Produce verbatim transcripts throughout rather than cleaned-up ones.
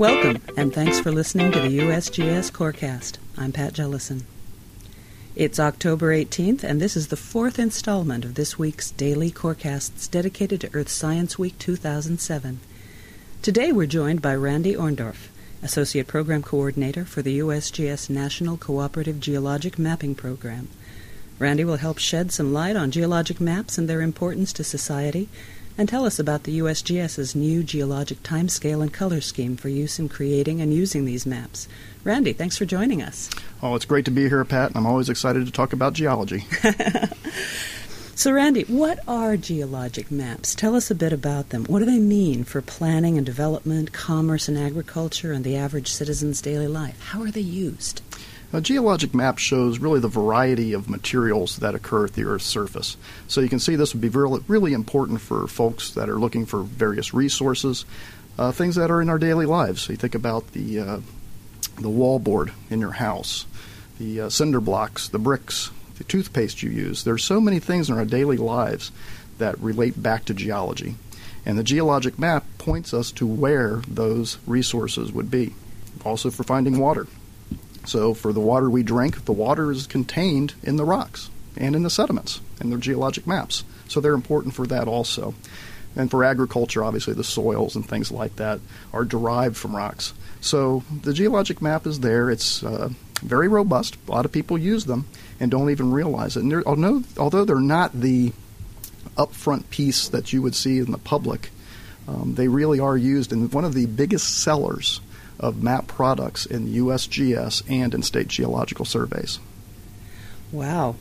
Welcome, and thanks for listening to the U S G S Corecast. I'm Pat Jellison. It's October eighteenth, and this is the fourth installment of this week's daily Corecasts dedicated to Earth Science Week two thousand seven. Today we're joined by Randy Orndorff, Associate Program Coordinator for the U S G S National Cooperative Geologic Mapping Program. Randy will help shed some light on geologic maps and their importance to society, and tell us about the USGS's new geologic timescale and color scheme for use in creating and using these maps. Randy, thanks for joining us. Oh, it's great to be here, Pat, and I'm always excited to talk about geology. So, Randy, what are geologic maps? Tell us a bit about them. What do they mean for planning and development, commerce and agriculture, and the average citizen's daily life? How are they used? A geologic map shows really the variety of materials that occur at the Earth's surface. So you can see this would be really, really important for folks that are looking for various resources, uh, things that are in our daily lives. So you think about the uh, the wallboard in your house, the uh, cinder blocks, the bricks, the toothpaste you use. There's so many things in our daily lives that relate back to geology. And the geologic map points us to where those resources would be. Also for finding water. So for the water we drink, the water is contained in the rocks and in the sediments and the geologic maps. So they're important for that also. And for agriculture, obviously the soils and things like that are derived from rocks. So the geologic map is there. It's uh, very robust. A lot of people use them and don't even realize it. And they're, although, although they're not the upfront piece that you would see in the public, um, they really are used in one of the biggest sellers of map products in U S G S and in state geological surveys. Wow.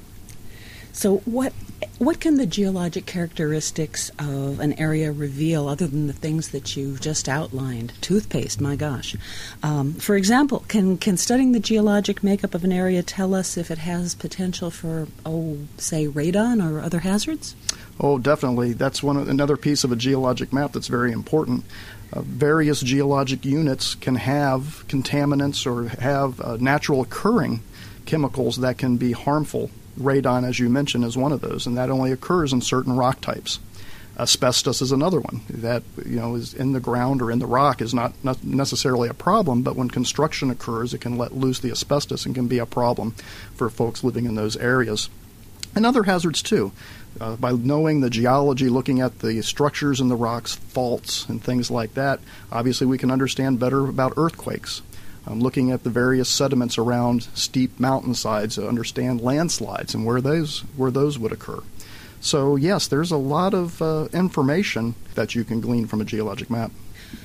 So what what can the geologic characteristics of an area reveal other than the things that you've just outlined? Toothpaste, my gosh. Um, for example, can, can studying the geologic makeup of an area tell us if it has potential for, oh, say, radon or other hazards? Oh, definitely. That's one another piece of a geologic map that's very important. Uh, various geologic units can have contaminants or have uh, natural occurring chemicals that can be harmful. Radon, as you mentioned, is one of those, and that only occurs in certain rock types. Asbestos is another one that, you know, is in the ground or in the rock is not, not necessarily a problem, but when construction occurs, it can let loose the asbestos and can be a problem for folks living in those areas. And other hazards, too. Uh, by knowing the geology, looking at the structures in the rocks, faults, and things like that, obviously we can understand better about earthquakes. Um, looking at the various sediments around steep mountainsides to understand landslides and where those where those would occur. So, yes, there's a lot of uh, information that you can glean from a geologic map.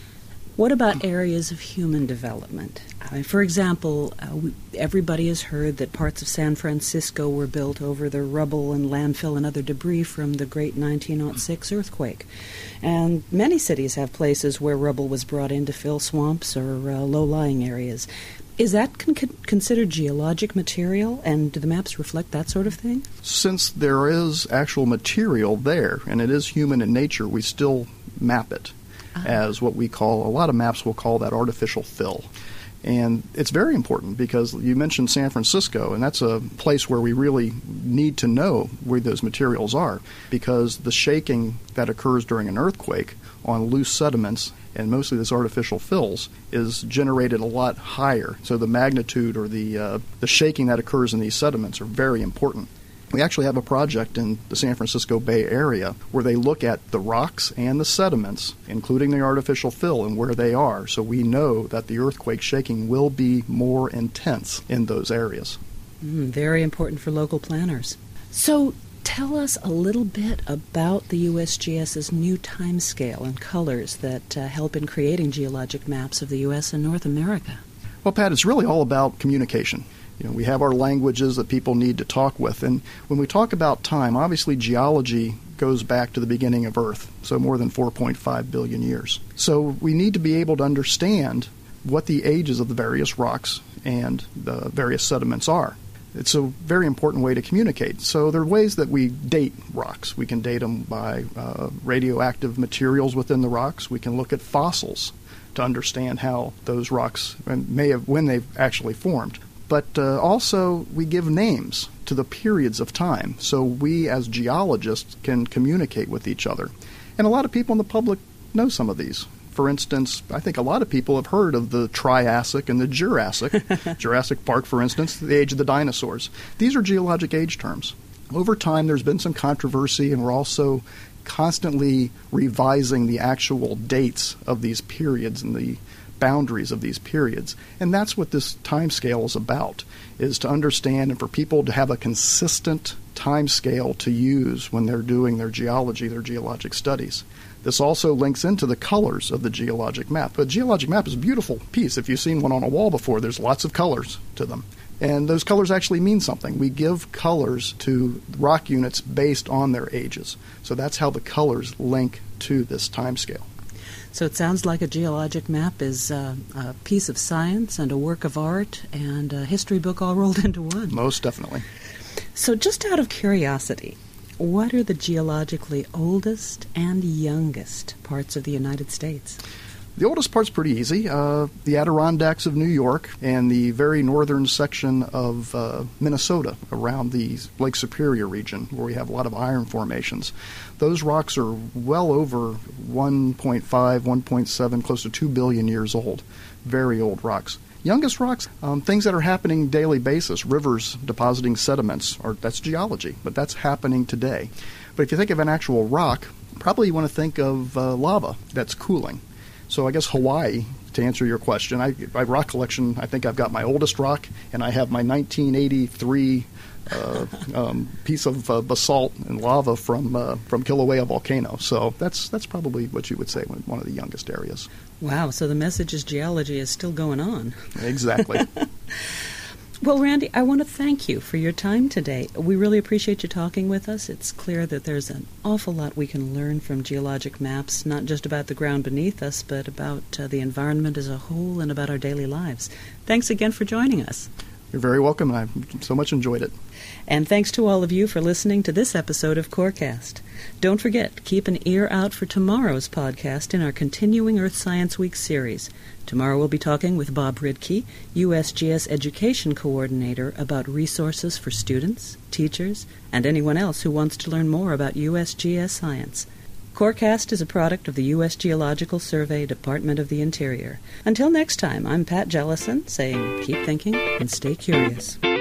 What about areas of human development? Uh, for example, uh, we, everybody has heard that parts of San Francisco were built over the rubble and landfill and other debris from the great nineteen oh six earthquake. And many cities have places where rubble was brought in to fill swamps or uh, low-lying areas. Is that con- considered geologic material, and do the maps reflect that sort of thing? Since there is actual material there, and it is human in nature, we still map it as what we call, a lot of maps will call that artificial fill. And it's very important because you mentioned San Francisco, and that's a place where we really need to know where those materials are, because the shaking that occurs during an earthquake on loose sediments and mostly this artificial fills is generated a lot higher. So the magnitude or the uh, the shaking that occurs in these sediments are very important. We actually have a project in the San Francisco Bay Area where they look at the rocks and the sediments, including the artificial fill, and where they are, so we know that the earthquake shaking will be more intense in those areas. Mm, very important for local planners. So tell us a little bit about the USGS's new timescale and colors that uh, help in creating geologic maps of the U S and North America. Well, Pat, it's really all about communication. You know, we have our languages that people need to talk with. And when we talk about time, obviously geology goes back to the beginning of Earth, so more than four point five billion years. So we need to be able to understand what the ages of the various rocks and the various sediments are. It's a very important way to communicate. So there are ways that we date rocks. We can date them by uh, radioactive materials within the rocks. We can look at fossils to understand how those rocks may have, when they've actually formed. But uh, also we give names to the periods of time, so we as geologists can communicate with each other. And a lot of people in the public know some of these. For instance, I think a lot of people have heard of the Triassic and the Jurassic. Jurassic Park, for instance, the age of the dinosaurs. These are geologic age terms. Over time, there's been some controversy, and we're also constantly revising the actual dates of these periods and the boundaries of these periods. And that's what this time scale is about, is to understand and for people to have a consistent time scale to use when they're doing their geology, their geologic studies. This also links into the colors of the geologic map. A geologic map is a beautiful piece. If you've seen one on a wall before, there's lots of colors to them. And those colors actually mean something. We give colors to rock units based on their ages. So that's how the colors link to this time scale. So it sounds like a geologic map is uh, a piece of science and a work of art and a history book all rolled into one. Most definitely. So just out of curiosity, what are the geologically oldest and youngest parts of the United States? The oldest part's pretty easy. Uh, the Adirondacks of New York and the very northern section of uh, Minnesota around the Lake Superior region where we have a lot of iron formations. Those rocks are well over one point five, one point seven, close to two billion years old. Very old rocks. Youngest rocks, um, things that are happening daily basis, rivers depositing sediments, or that's geology, but that's happening today. But if you think of an actual rock, probably you want to think of uh, lava that's cooling. So I guess Hawaii, to answer your question, I, my rock collection, I think I've got my oldest rock, and I have my nineteen eighty-three uh, um, piece of uh, basalt and lava from uh, from Kilauea volcano. So that's that's probably what you would say one of the youngest areas. Wow, so the message is geology is still going on. Exactly. Well, Randy, I want to thank you for your time today. We really appreciate you talking with us. It's clear that there's an awful lot we can learn from geologic maps, not just about the ground beneath us, but about uh, the environment as a whole and about our daily lives. Thanks again for joining us. You're very welcome, and I've so much enjoyed it. And thanks to all of you for listening to this episode of Corecast. Don't forget, keep an ear out for tomorrow's podcast in our continuing Earth Science Week series. Tomorrow we'll be talking with Bob Ridke, U S G S Education Coordinator, about resources for students, teachers, and anyone else who wants to learn more about U S G S science. Corecast is a product of the U S Geological Survey, Department of the Interior. Until next time, I'm Pat Jellison, saying keep thinking and stay curious.